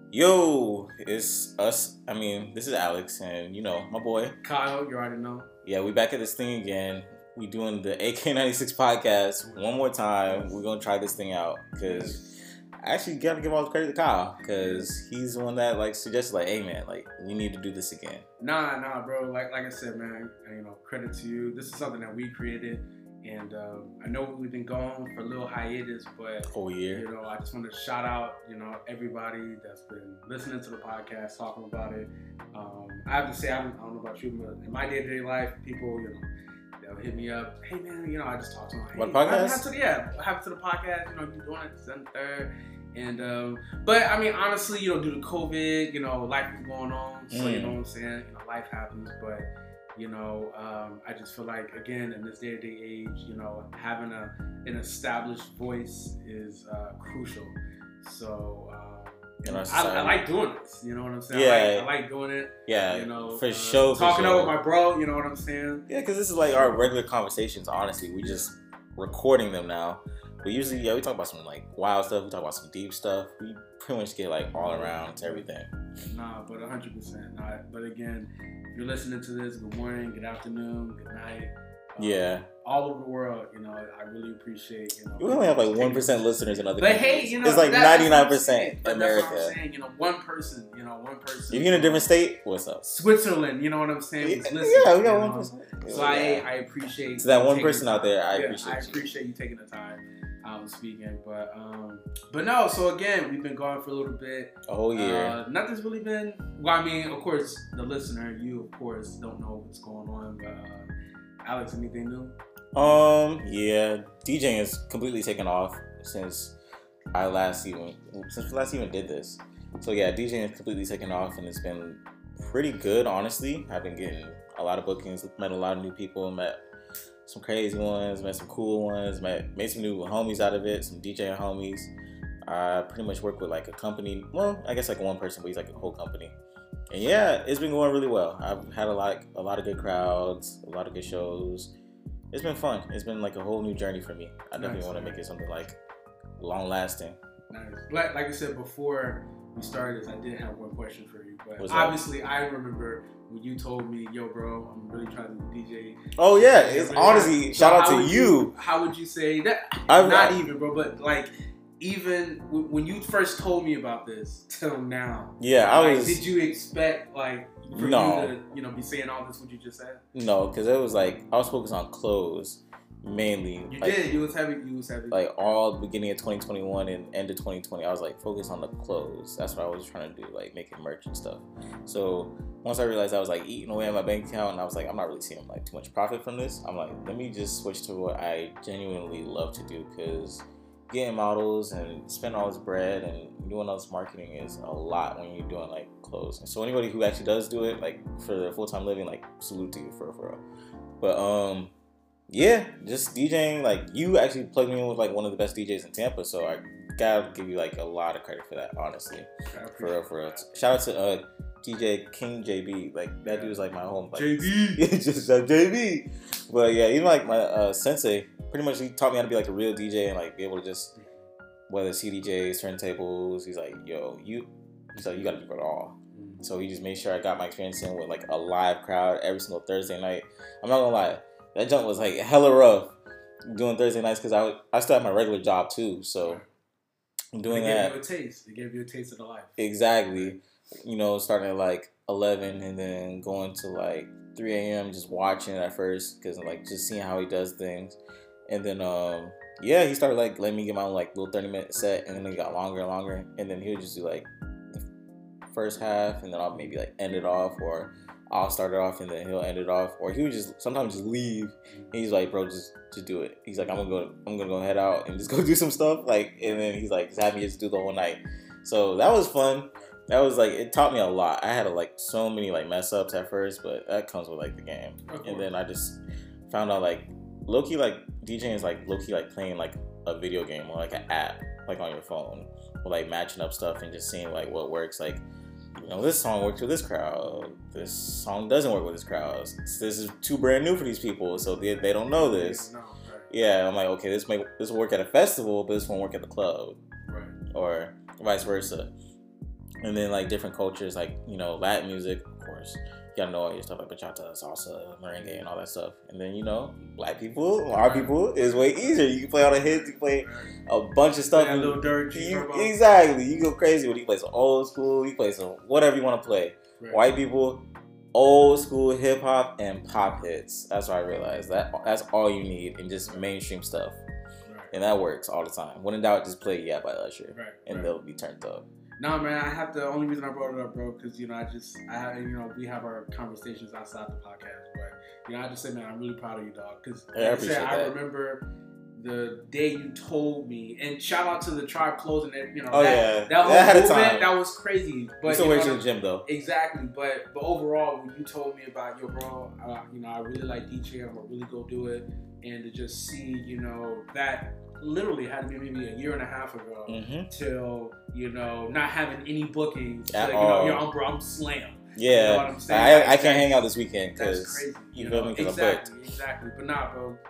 Yo, it's us. This is Alex, and my boy Kyle, you already know. Yeah, we back at this thing again. We doing the AK96 podcast one more time. We're gonna try this thing out because I actually gotta give all the credit to Kyle because he's the one that suggested hey man, we need to do this again. Nah, bro. Like I said, man. Credit to you. This is something that we created. And I know we've been gone for a little hiatus, but whole year. I just want to shout out, everybody that's been listening to the podcast, talking about it. I have to say, I don't know about you, but in my day-to-day life, people, they'll hit me up. Hey, man, I just talk to them. Hey, what podcast? What happened to the podcast? You're doing it this and third. And but honestly, due to COVID, life is going on. So you know what I'm saying. Life happens, but. I just feel like, again, in this day-to-day age, having an established voice is crucial. So, I like doing this. You know what I'm saying? Yeah. I like doing it. Yeah. For sure. Talking out with my bro. You know what I'm saying? Yeah, because this is our regular conversations. Honestly, we just recording them now. But usually, we talk about some wild stuff. We talk about some deep stuff. We pretty much get all around to everything. Nah, but 100%. But again. You're listening to this, good morning, good afternoon, good night. Yeah. All over the world, I really appreciate, We only have 1% listeners in other countries. But hey, it's 99% America. That's what I'm saying, one person. If you're in a different state, what's up? Switzerland, you know what I'm saying? Yeah, we got 1%. So I appreciate. So that one person out there, I appreciate you. I appreciate you taking the time. Speaking, but no. So again, we've been gone for a little bit. A whole year. Nothing's really been. Well, of course, the listener, you of course don't know what's going on. But Alex, anything new? Yeah, DJing has completely taken off since we last even did this. So yeah, DJing has completely taken off, and it's been pretty good, honestly. I've been getting a lot of bookings, met a lot of new people, met some crazy ones, met some cool ones, made some new homies out of it, some DJing homies. I pretty much work with a company. Well, I guess one person, but he's a whole company. And yeah, it's been going really well. I've had a lot of good crowds, a lot of good shows. It's been fun. It's been a whole new journey for me. I definitely want to make it something long lasting. Nice. Like I said before we started this, I did have one question for you, but obviously I remember when you told me, yo, bro, I'm really trying to be DJ. Oh, yeah. It's honestly, shout out to you. How would you say that? Not even, bro, but even when you first told me about this till now. Yeah, I was. Did you expect, for you to, be saying all this, what you just said? No, because it was I was focused on clothes mainly. You did. You was heavy. All the beginning of 2021 and end of 2020, I was focused on the clothes. That's what I was trying to do, making merch and stuff. So once I realized I was eating away at my bank account, and I was I'm not really seeing too much profit from this. I'm let me just switch to what I genuinely love to do, because getting models and spending all this bread and doing all this marketing is a lot when you're doing clothes. And so anybody who actually does do it for their full-time living, salute to you for real. But yeah, just DJing, you actually plugged me in with one of the best DJs in Tampa, so I gotta give you a lot of credit for that, honestly. For real. Shout out to DJ King JB. That dude's my home. JB. Just JB. But yeah, even my sensei, pretty much he taught me how to be a real DJ and be able to just, whether CDJs, turntables, he's yo, you gotta do it all. So he just made sure I got my experience in with a live crowd every single Thursday night. I'm not gonna lie, that jump was hella rough doing Thursday nights, because I still have my regular job too. So doing that. It gave you a taste of the life. Exactly. Starting at 11 and then going to 3 a.m. just watching it at first, because just seeing how he does things. And then yeah, he started letting me get my own little 30-minute set, and then it got longer and longer, and then he would just do the first half, and then I'll maybe end it off, or I'll start it off and then he'll end it off, or he would just sometimes just leave. And he's bro, just do it. He's I'm gonna go head out and just go do some stuff, and then he's just have me just do the whole night. So that was fun. That was it taught me a lot. I had so many mess ups at first, but that comes with the game. And then I just found out low key DJing is low key playing a video game, or an app on your phone, or matching up stuff and just seeing what works. This song works with this crowd. This song doesn't work with this crowd. This is too brand new for these people, so they don't know this. Yeah, I'm okay, this will work at a festival, but this won't work at the club, right? Or vice versa. And then like different cultures, like, you know, Latin music, of course. You gotta know all your stuff like bachata, salsa, merengue, and all that stuff. And then, you know, black people, our people, is way easier. You can play all the hits, you can play a bunch of stuff. Yeah, Lil Durk, exactly. You go crazy when you play some old school, you play some whatever you want to play. Right. White people, old school hip hop and pop hits. That's what I realized. That's all you need in just mainstream stuff. Right. And that works all the time. When in doubt, just play Yeah by Usher. Right. And they'll be turned up. No, man, I have to. The only reason I brought it up, bro, because, you know, we have our conversations outside the podcast, but, you know, I just say, man, I'm really proud of you, dog, because I remember the day you told me, and shout out to the Tribe closing it, you know, that whole movement, that was crazy. But still wait to the gym though. Exactly, but overall, when you told me about, yo, bro, you know, I really like DJ, I'm gonna really go do it, and to just see, you know, that literally had to be maybe a year and a half ago till, you know, not having any bookings. At like, all. you know, I'm slammed. Yeah, you know what I'm saying? I can't hang out this weekend because you feel me? Because I'm booked. Exactly. But nah, bro,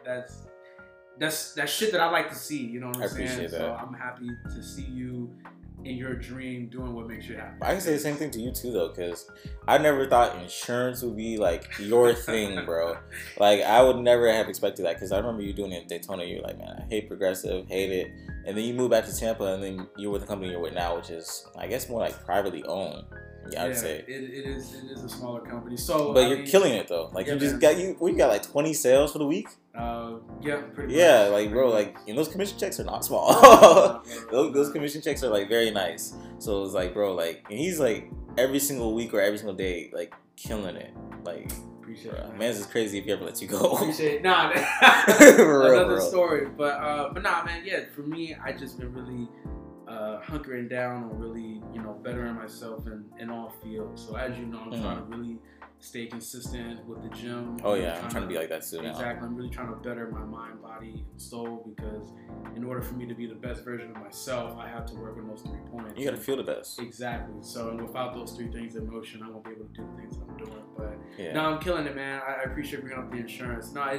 that's shit that I like to see. You know what I'm saying? Appreciate that. So I'm happy to see you in your dream doing what makes you happy. I can say the same thing to you too, though, because I never thought insurance would be like your thing, bro. Like, I would never have expected that, because I remember you doing it in Daytona. You're like, man, I hate Progressive, hate it. And then you move back to Tampa, and then you're with the company you're with now, which is, I guess, more like privately owned. Yeah, I'd say it is a smaller company. So, but you're killing it though. Like, you just got you got like 20 sales for the week. Yeah, pretty much. Yeah, like, bro, like, and those commission checks are not small. Those commission checks are like very nice. So it's like, bro, like, and he's like every single week or every single day, like, killing it. Like, appreciate it. Man's is crazy if he ever lets you go. Appreciate it. Nah, another story. But nah, man, yeah. For me, I just been really hunkering down on really, you know, bettering myself in all fields. So as you know, I'm trying to really stay consistent with the gym. Oh yeah, I'm trying to be like that too now. Exactly. I'm really trying to better my mind, body, and soul, because in order for me to be the best version of myself, I have to work on those 3 points. You gotta feel the best. Exactly. So, and without those 3 things in motion, I won't be able to do the things that I'm doing. But no, I'm killing it, man. I appreciate bringing up the insurance. No,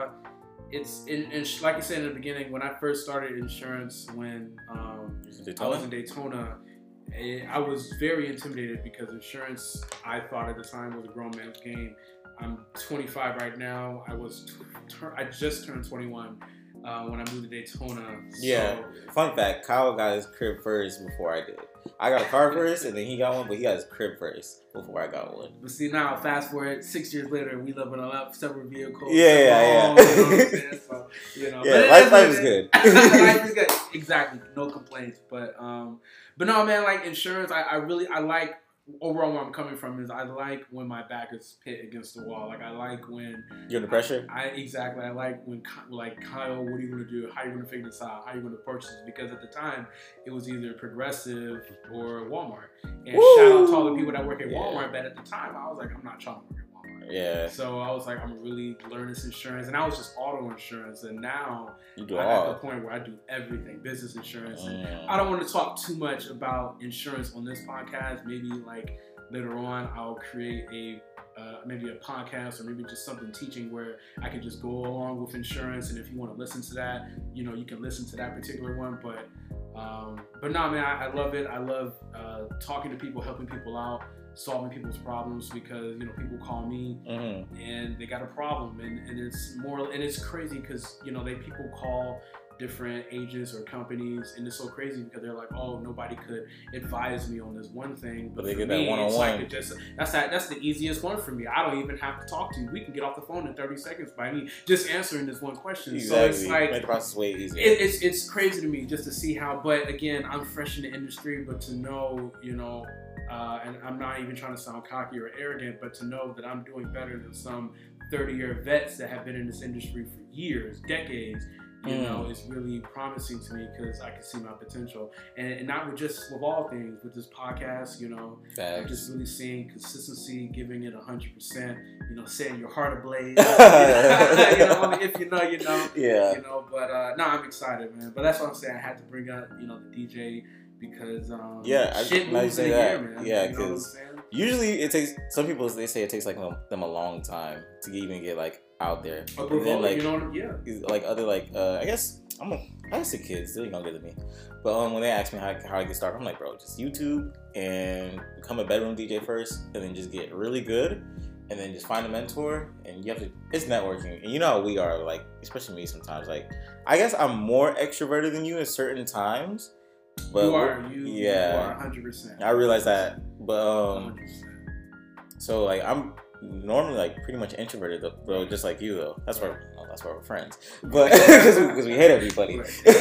it's like you said in the beginning, when I first started insurance, when I was in Daytona, I was very intimidated because insurance, I thought at the time, was a grown man's game. I'm 25 right now. I just turned 21 when I moved to Daytona. Yeah. Fun fact: Kyle got his crib first before I did. I got a car first, and then he got one, but he got his crib first before I got one. But see, now fast forward 6 years later, we live in a separate vehicles. Yeah. You know what I'm saying? So, you know, yeah, life is good. Life is good. Exactly. No complaints. But no, man, like insurance, I like, overall where I'm coming from is I like when my back is hit against the wall. Like, I like when you're under pressure. Exactly. I like when, like, Kyle, what are you gonna do? How are you gonna figure this out? How are you gonna purchase this? Because at the time it was either Progressive or Walmart. And shout out to all the people that work at Walmart. But at the time I was like, I'm not trying to work at Walmart. Yeah. So I was like, I'm gonna really learn this insurance, and I was just auto insurance, and now I'm at the point where I do everything, business insurance. And I don't want to talk too much about insurance on this podcast. Maybe like later on, I'll create maybe a podcast or maybe just something teaching where I can just go along with insurance. And if you want to listen to that, you know, you can listen to that particular one. But no, man, I love it. I love talking to people, helping people out, solving people's problems, because, you know, people call me and they got a problem, and it's crazy because, you know, people call different agents or companies, and it's so crazy because they're like, oh, nobody could advise me on this one thing, but they for get me, that one-on-one. it's like that's the easiest one for me. I don't even have to talk to you. We can get off the phone in 30 seconds by me just answering this one question. Exactly. So it's like, make the process way easier. It's crazy to me just to see how. But again, I'm fresh in the industry, but to know, you know. And I'm not even trying to sound cocky or arrogant, but to know that I'm doing better than some 30-year vets that have been in this industry for years, decades, you know, is really promising to me, because I can see my potential. And not with all things, with this podcast, you know, I'm just really seeing consistency, giving it 100%, you know, setting your heart ablaze. You know, if you know, you know. Yeah. You know, but no, I'm excited, man. But that's what I'm saying. I had to bring up, you know, the DJ, because shit moves in the air, man. Yeah, because usually it takes, some people, they say it takes like them a long time to even get like out there. Then, like, you know, like other, like, I guess I used to kids, they're younger than me. But when they ask me how I get started, I'm like, bro, just YouTube and become a bedroom DJ first, and then just get really good, and then just find a mentor. And you have to, it's networking. And you know how we are, like, especially me sometimes. Like, I guess I'm more extroverted than you in certain times. But you are 100%. I realize that. But, 100%. so, like, I'm normally, like, pretty much introverted, though, just like you, though. That's why we're friends. But, because we hate everybody.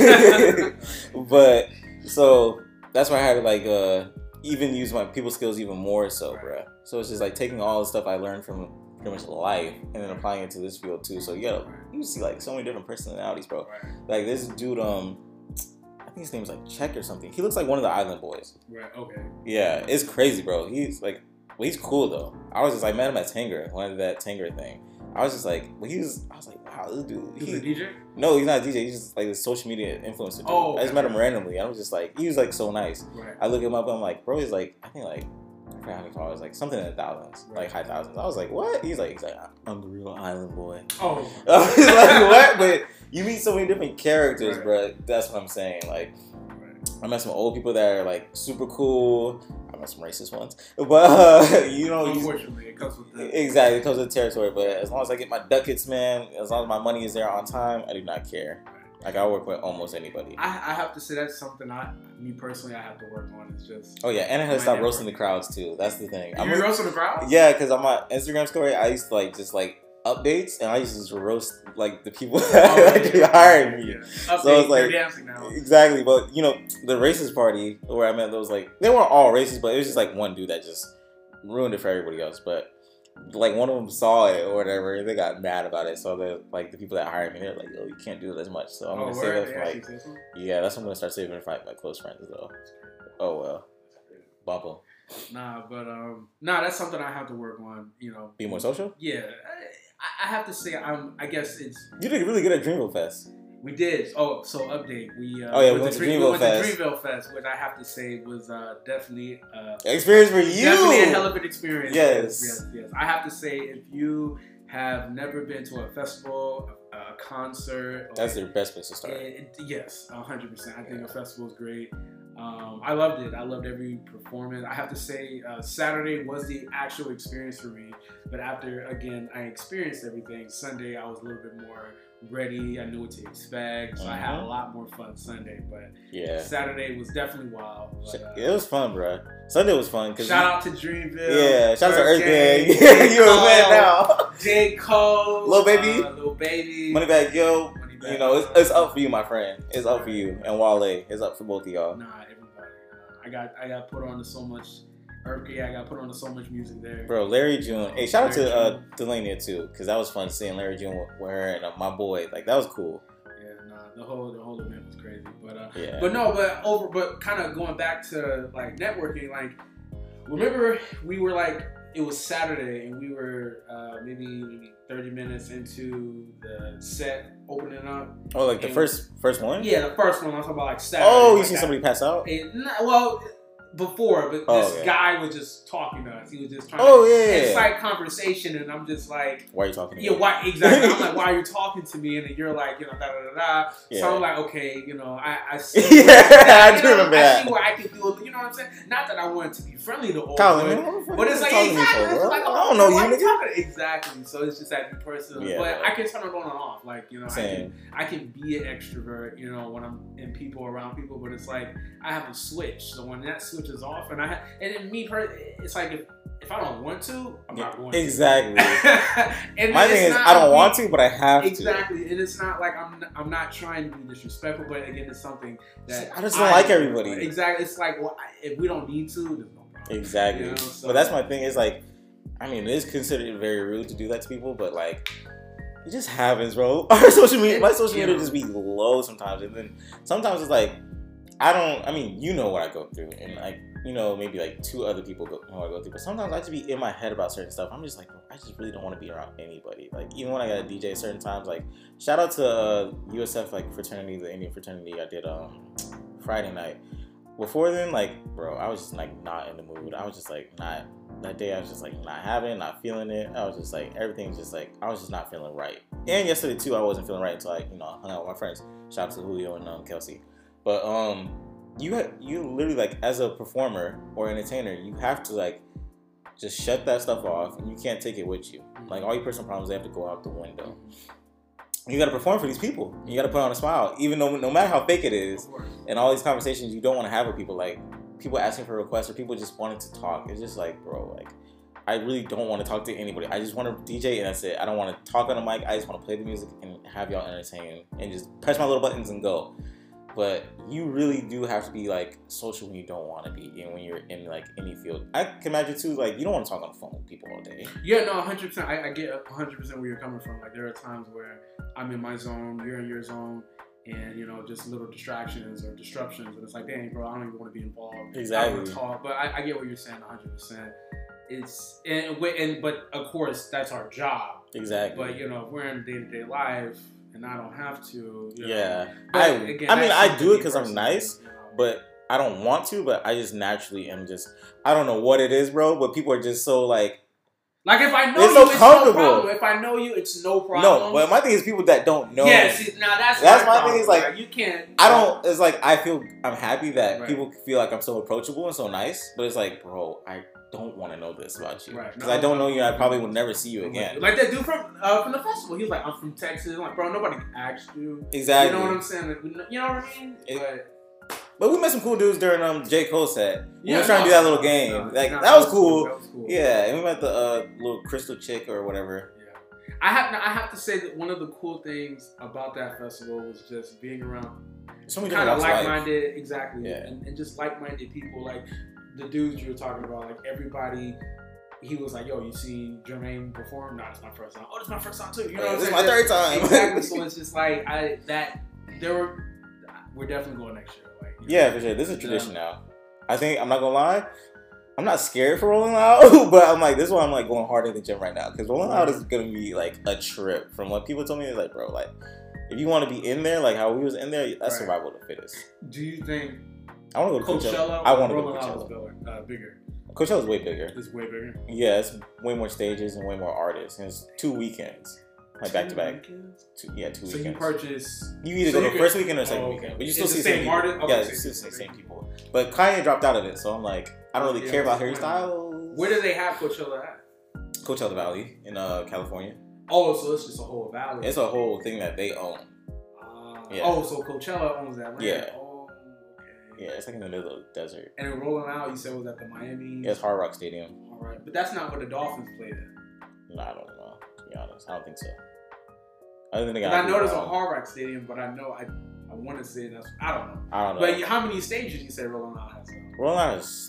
But, so, that's why I had to, like, even use my people skills even more so, bruh. So it's just like taking all the stuff I learned from pretty much life and then applying it to this field too. So you see like so many different personalities, bro. Like this dude, I think his name's like Check or something. He looks like one of the Island Boys. Right. Okay. Yeah, it's crazy, bro. He's like, well, he's cool though. I was just like, met him at Tanger, one of that Tanger thing. I was just like, I was like, wow, this dude. He's a DJ? No, he's not a DJ. He's just like a social media influencer dude. Oh, okay. I just met him randomly. I was just like, he was like so nice. Right. I look him up and I'm like, bro, he's like, I think like, I forgot how many followers, like something in the thousands, like high thousands. I was like, what? He's like, I'm the real Island Boy. Oh. I was like, what? But you meet so many different characters, bro. That's what I'm saying. Like, I met some old people that are like super cool. I met some racist ones, but you know, unfortunately, it comes with that. Exactly, it comes with the territory. But as long as I get my ducats, man, as long as my money is there on time, I do not care. Like I work with almost anybody. I have to say that's something me personally, I have to work on. It's just. Oh yeah, and I had to stop roasting the crowds too. That's the thing. You're roasting the crowd? Yeah, because on my Instagram story, I used to like just like updates, and I used to just roast like the people that actually hired me. Yeah. So it's like dancing now. Exactly, but you know the racist party where I met those like they weren't all racist, but it was just like one dude that just ruined it for everybody else. But like one of them saw it or whatever, and they got mad about it. So they're like the people that hired me, they're like, "Yo, you can't do it as much." So I'm gonna save that for like, that's what I'm gonna start saving for like my close friends though. Oh well, bump them. Nah, that's something I have to work on. You know, be more social. Yeah, I have to say I guess it's. You did really good at Dreamville Fest. We did. Oh, so update. We went to Dreamville Fest, which I have to say was definitely experience for you. Definitely a hell of an experience. Yes. I have to say, if you have never been to a festival, a concert, that's the best place to start. Yes, 100%. I think a festival is great. I loved it. I loved every performance. I have to say, Saturday was the actual experience for me. But after, again, I experienced everything, Sunday I was a little bit more ready. I knew what to expect. So I had a lot more fun Sunday. But Saturday was definitely wild. But, it was fun, bro. Sunday was fun. Shout out to Dreamville. Yeah, shout out to Earth Gang. You're a man now. J. Cole. Lil Baby. Moneybagg Yo. You know, it's up for you, my friend. It's up for you. And Wale. It's up for both of y'all. Nah, everybody. I got put on to so much. Earthquake, I got put on to so much music there. Bro, Larry June. Hey, shout out to Delania too, because that was fun seeing Larry June with her and my boy. Like that was cool. Yeah, nah, the whole event was crazy. But kind of going back to like networking, like remember we were like it was Saturday and we were maybe 30 minutes into the set opening up. Oh, like the first one? Yeah, the first one. I'm talking about like Saturday. Oh, you seen somebody pass out? Before, but this guy was just talking to us. He was just trying to incite conversation, and I'm just like, why are you talking to me? Yeah, why exactly? I'm like, why are you talking to me? And then you're like, da da da da. Yeah. So I'm like, okay, I see. I do remember that. I see where I can do it. You know what I'm saying? Not that I wanted to be friendly to old Colin, but it's like exactly. It's like, I don't know you, nigga. Exactly. So it's just that person. Yeah, but I can turn it on and off. Like Same. I can be an extrovert. When I'm in people around people, but it's like I have a switch. So when that switches off, and then me it's like if I don't want to, I'm not going to. Exactly. And my thing is I don't want to, but I have to. Exactly. And it's not like I'm not trying to be disrespectful, but again, it's something that I just don't like everybody. Exactly. It's like if we don't need to, there's no problem. Exactly. So, but that's my thing. Is like, I mean, it is considered very rude to do that to people, but like. It just happens, bro. My social media just be low sometimes, and then sometimes it's like I mean, you know what I go through, and like, maybe like two other people who I go through, but sometimes I just be in my head about certain stuff. I'm just like, I just really don't want to be around anybody. Like, even when I got a DJ certain times, like, shout out to USF, like, fraternity, the Indian fraternity I did Friday night. before then, like, bro, I was just like not in the mood. I was just like not that day. I was just like not having it, not feeling it. I was just like everything's just like I was just not feeling right. And yesterday too, I wasn't feeling right until I hung out with my friends. Shout out to Julio and Kelsey. But you literally like as a performer or entertainer, you have to like just shut that stuff off, and you can't take it with you. Like all your personal problems, they have to go out the window. You got to perform for these people. You got to put on a smile, even though no matter how fake it is, and all these conversations you don't want to have with people, like people asking for requests or people just wanting to talk. It's just like, bro, like I really don't want to talk to anybody. I just want to DJ and that's it. I don't want to talk on the mic. I just want to play the music and have y'all entertain and just press my little buttons and go. But you really do have to be like social when you don't want to be, and when you're in like any field. I can imagine too, like you don't want to talk on the phone with people all day. Yeah, no, 100%. I get 100% where you're coming from. Like there are times where I'm in my zone, you're in your zone, and just little distractions or disruptions, and it's like, dang, bro, I don't even want to be involved. Exactly. I don't want to talk, but I get what you're saying 100%. But of course that's our job. Exactly. But if we're in day-to-day life. And I don't have to. Yeah. Again, I do it because I'm nice, but I don't want to. But I just naturally am just. I don't know what it is, bro. But people are just so like. Like if I know it's you, so it's comfortable. no problem. If I know you, it's no problem. No, but my thing is people that don't know. Yeah, see, now that's my thing. Is like you can't. I don't. It's like I'm happy that right. people feel like I'm so approachable and so nice. But it's like, bro, I don't want to know this about you because I don't know you. I probably will never see you again. Like that dude from the festival. He was like, I'm from Texas. I'm like, bro, nobody asked you. Exactly. You know what I'm saying? You know what I mean? But we met some cool dudes during J. Cole set. We were trying to do that little game. That was cool. That was cool. Yeah, and we met the little crystal chick or whatever. Yeah. I have to say that one of the cool things about that festival was just being around kind of like-minded, exactly, yeah. and just like-minded people. Like the dudes you were talking about, like everybody. He was like, "Yo, you seen Jermaine perform? No, it's my first time. Oh, it's my first time too. You know, what I'm saying? This is my third time. Exactly. So it's just like we're definitely going next year. Yeah, for sure. This is a tradition now. I think, I'm not gonna lie, I'm not scared for Rolling Loud, but I'm like, this is why I'm like going hard in the gym right now. Because Rolling Loud is gonna be like a trip. From what people told me, it's like, bro, like, if you want to be in there, like how we was in there, that's survival of the fittest. Do you think I want to go to Coachella? I want to go to Coachella. Bigger. Coachella's way bigger. It's way bigger? Yeah, it's way more stages and way more artists. And it's 2 weekends. Like back to back. 2 weekends. So you purchase. You either go the first weekend or second weekend, but you still see the same artists. Okay, yeah, you still see the same people. But Kanye dropped out of it, so I'm like, I don't really care about Harry Styles. Where do they have Coachella at? Coachella Valley in California. Oh, so it's just a whole valley. It's a whole thing that they own. Yeah. Oh, so Coachella owns that land. Yeah. Oh, okay. Yeah, it's like in the middle of the desert. And then Rolling Out, you said was at the Miami. Yeah, it's Hard Rock Stadium. All right, but that's not where the Dolphins played at. No, I don't know. To be honest, I don't think so. I know there's a Hard Rock Stadium, but I know I want to say that's. I don't know. But how many stages you say Rolling Out has? Rolling Out is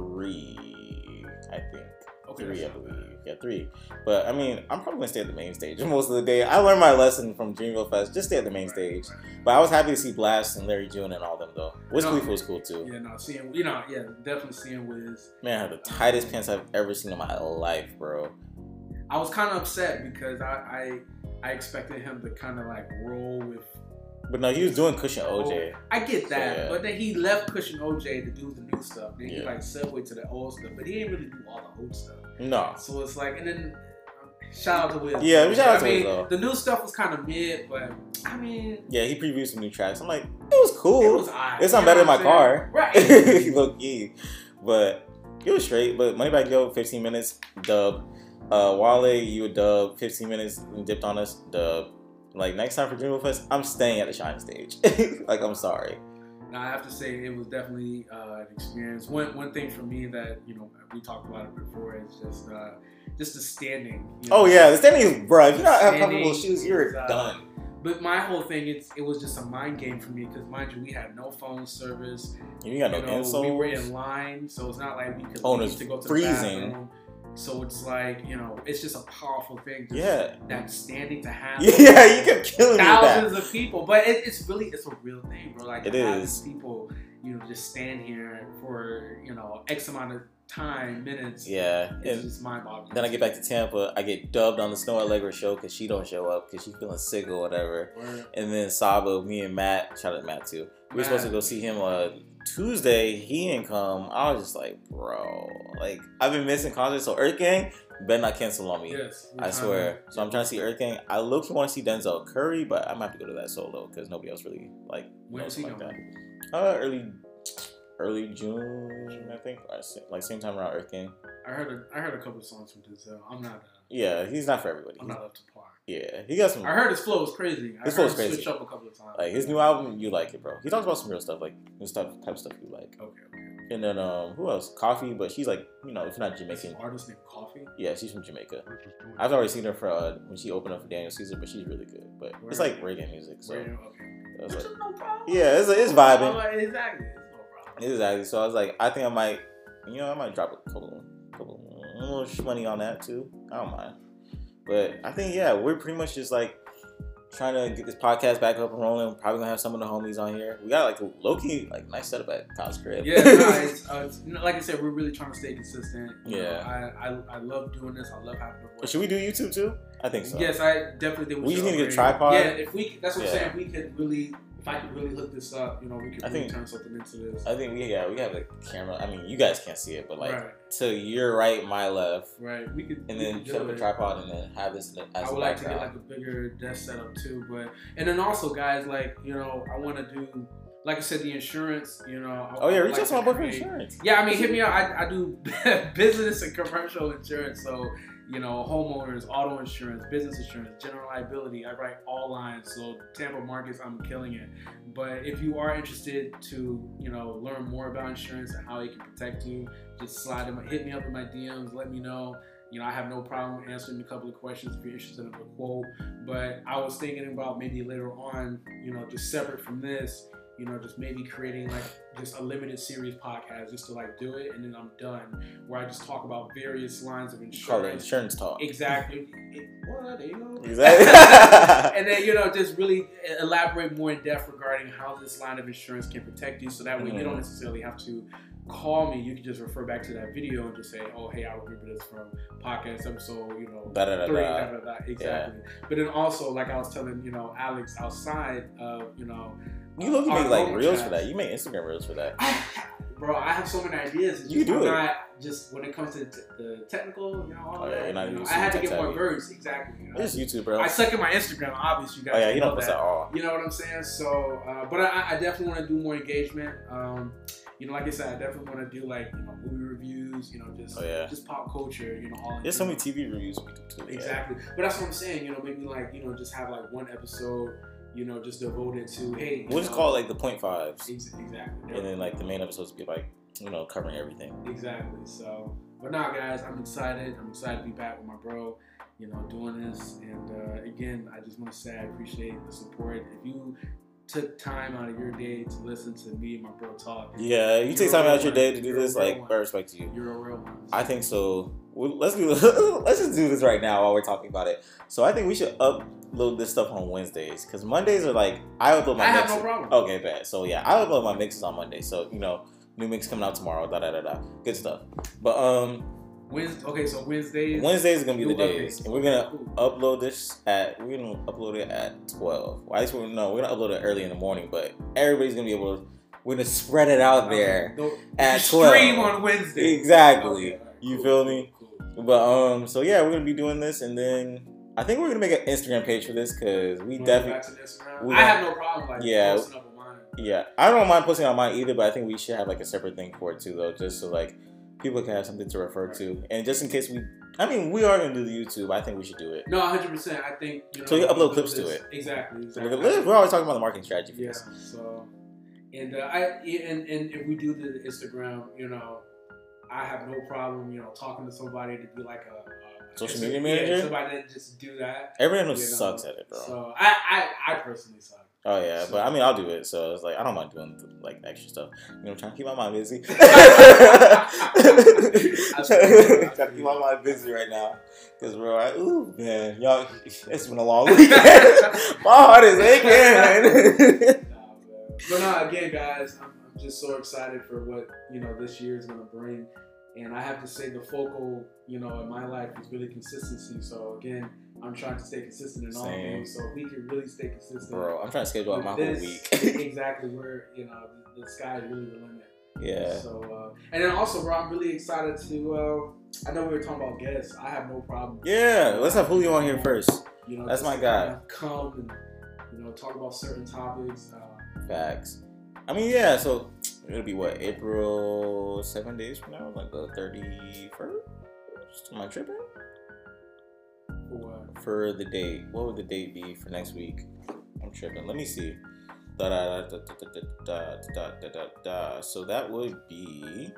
3, I think. Okay, 3, I believe. Yeah, 3. But I mean, I'm probably gonna stay at the main stage most of the day. I learned my lesson from Dreamville Fest. Just stay at the main stage. Right. But I was happy to see Blast and Larry June and all them though. Wiz Khalifa was cool too. Yeah, no, definitely seeing Wiz. Man, I had the tightest pants I've ever seen in my life, bro. I was kind of upset because I expected him to kind of like roll with. But no, he was doing Cushion OJ. I get that, so, yeah. But then he left Cushion OJ to do the new stuff. Then he like segued to the old stuff, but he didn't really do all the old stuff. No. So it's like, and then shout out to Wiz. Yeah, shout out to Wiz though. The new stuff was kind of mid, but I mean. Yeah, he previewed some new tracks. I'm like, it was cool. It was alright. It's not better in my car. Right. Low key. But it was straight. But Moneybagg Yo, 15 minutes, dub. Wale, you a dub, 15 minutes and dipped on us, dub. Like next time for Dreamville Fest, I'm staying at the Shine stage. Like, I'm sorry. Now, I have to say it was definitely an experience. One thing for me that we talked about it before is just the standing. Oh yeah, the standing is, bro. If you don't have comfortable shoes, you're done. But my whole thing, it was just a mind game for me because, mind you, we had no phone service. You got no insoles. We were in line, so it's not like we could leave to go to freezing. The bathroom. So it's like, it's just a powerful thing. That standing to have. Yeah, you kept killing thousands of people. But it's a real thing, bro. Like, it is. People, just stand here for, X amount of minutes. Yeah, it's just mind-boggling. Then I get back to Tampa, I get dubbed on the Snow Allegra show because she don't show up because she's feeling sick or whatever. Word. And then Sabo, me and Matt, shout out to Matt too. We were supposed to go see him Tuesday. He didn't come. I was just like, bro, like I've been missing concerts. So Earth Gang better not cancel on me. Yes, I swear. So I'm trying to see Earth Gang. I low-key want to see Denzel Curry, but I might have to go to that solo because nobody else really When is he like coming? that. Early June, I think. Like same time around Earth Gang. I heard a couple of songs from Denzel. I'm not. Yeah, he's not for everybody. I'm not up to par. Yeah, he got some. I heard his flow was crazy. His flow was crazy. Switch up a couple of times. Like his new album, you like it, bro. He talks about some real stuff, like this type of stuff you like. Okay. And then who else? Coffee, but she's like, if you're not Jamaican. An artist named Coffee. Yeah, she's from Jamaica. I've already seen her for when she opened up for Daniel Caesar, but she's really good. But it's like reggae music, so Okay. Which is no problem. Yeah, it's vibing. Exactly, it's no problem. Exactly. So I was like, I think I might, I might drop a couple little money on that too. I don't mind. But I think we're pretty much just like trying to get this podcast back up and rolling. Probably gonna have some of the homies on here. We got like a low-key nice setup at Kyle's crib. Yeah, it's like I said, we're really trying to stay consistent. I love doing this. I love having the voice. But should we do YouTube too? I think so. Yes, I definitely think we just need to get a tripod. Yeah, that's what I'm saying. We could really. If I could really hook this up, we could really turn something into this. I think we have a camera. I mean, you guys can't see it, but to your right, my left. Right. We could. And then set up a tripod and then have this as I would like to get like a bigger desk setup too, and then also guys, I want to do, like I said, the insurance. Reach out to my boy for insurance. Yeah, I mean, hit me up. I do business and commercial insurance, so. Homeowners, auto insurance, business insurance, general liability. I write all lines. So Tampa markets, I'm killing it. But if you are interested to, learn more about insurance and how it can protect you, just hit me up in my DMs. Let me know. I have no problem answering a couple of questions if you're interested in a quote. But I was thinking about maybe later on, just separate from this, just maybe creating just a limited series podcast just to do it, and then I'm done, where I just talk about various lines of insurance. Call it insurance talk. Exactly. There you go. Exactly. And then just really elaborate more in depth regarding how this line of insurance can protect you, so that way you don't necessarily have to call me. You can just refer back to that video and just say, "Oh, hey, I remember this from podcast episode, 3, Exactly. Yeah. But then also, like I was telling, Alex outside of, you look, you make reels for that. You make Instagram reels for that. Bro, I have so many ideas. You do it. Not just when it comes to the technical, all that. You're not I had to get more verbs. Exactly. It's YouTube, bro. I suck at my Instagram, obviously. You guys you don't post that all. You know what I'm saying? So, but I definitely want to do more engagement. Like I said, I definitely want to do movie reviews. Just pop culture. All. There's so many TV reviews we do too. Exactly. But that's what I'm saying. Maybe just have one episode. Just devoted to, hey. We'll just call it the 0.5s. Exactly. And then the main episodes be covering everything. Exactly. So, but now, guys, I'm excited. I'm excited to be back with my bro, doing this. And again, I just want to say I appreciate the support. If you took time out of your day to listen to me and my bro talk. Yeah, you take time out of your day to do this, I respect you. You're a real one. I think so. Let's just do this right now while we're talking about it. So I think we should upload this stuff on Wednesdays, because Mondays are I upload my mixes. I have no problem. Okay, bad. So yeah, I upload my mixes on Monday. So new mix coming out tomorrow. Good stuff. But so Wednesdays. Wednesdays are gonna be the days, and we're gonna upload this we're gonna upload it at 12. Well, at least we're gonna upload it early in the morning, but everybody's gonna be able to. We're gonna spread it out there at 12. Stream on Wednesday. Exactly. Okay. You feel me? Cool. But so yeah, we're gonna be doing this, and then I think we're gonna make an Instagram page for this, because we definitely. I have no problem posting up on mine. Yeah, I don't mind posting on mine either, but I think we should have a separate thing for it too, though, just so people can have something to refer to, and just in case we are gonna do the YouTube. I think we should do it. No, 100%. I think so. You upload clips to it. Exactly. We're always talking about the marketing strategy. For this. So, and and if we do the Instagram, I have no problem, talking to somebody to be a social media manager. Yeah, somebody that just do that. Everyone sucks at it, bro. So I personally suck. Oh yeah, so. But I'll do it. So it's I don't mind doing extra stuff. I'm trying to keep my mind busy. I'm trying to keep my mind busy right now, because ooh man, y'all, it's been a long weekend. My heart is aching. But no, again, guys, I'm just so excited for what this year is gonna bring. And I have to say the focal, in my life is really consistency. So again, I'm trying to stay consistent in all things. So if we can really stay consistent, bro, I'm trying to schedule out my whole week. Exactly, where the sky is really the limit. Yeah. So and then also, bro, I'm really excited to. I know we were talking about guests. I have no problem. Yeah, let's have Julio on here first. That's my guy. Come and talk about certain topics. Facts. I mean, yeah. So it'll be what, April 7 days from now, like the 31st. Am I tripping? For the date. What would the date be for next week? I'm tripping. Let me see. So that would be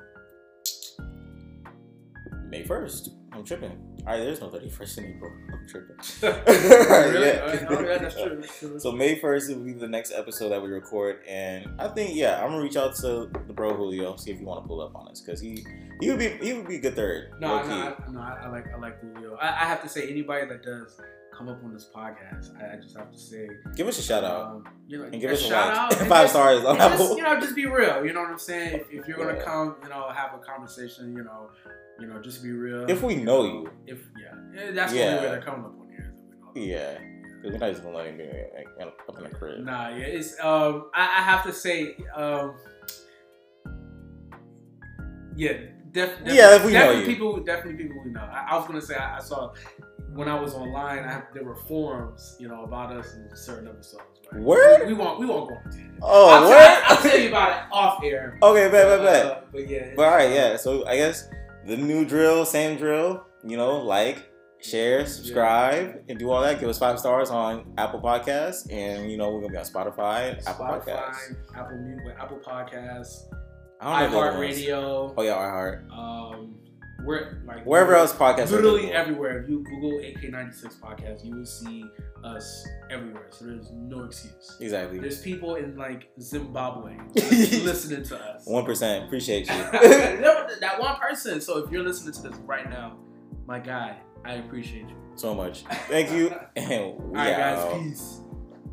May 1st. I'm tripping. All right, there's no 31st in April. I'm tripping. Really? Yeah. Oh, yeah, that's true. So May 1st will be the next episode that we record, and I think I'm gonna reach out to the bro Julio, see if you want to pull up on us, because he would be a good third. No, I like Julio. I have to say, anybody that does come up on this podcast, I just have to say, give us a shout out. And give us a shout out, 5 stars on Apple. Just be real. You know what I'm saying? If you're gonna come, have a conversation, just be real. If we know you. That's the only way they're coming up on here. Yeah. We're not just gonna let him be up in the crib. Nah, yeah. It's I have to say, if we know you. Definitely people we know. I was gonna say I saw when I was online, there were forums, about us in certain episodes. Right? Word? We won't go into it. Oh, word? I'll tell you about it off air. Okay, bet. But yeah. But all right, yeah. So I guess the new drill, same drill. Like, share, subscribe, and do all that. Give us 5 stars on Apple Podcasts, and we're gonna be on Spotify, Apple Podcasts, Apple Podcasts, iHeartRadio. Oh yeah, iHeart. Wherever else podcasts. Literally everywhere. If you Google AK96 podcast, you will see us everywhere. So there's no excuse. Exactly. There's people in Zimbabwe listening to us. 1%. Appreciate you. That one person. So if you're listening to this right now, my guy, I appreciate you so much. Thank you. And all right, guys. Peace.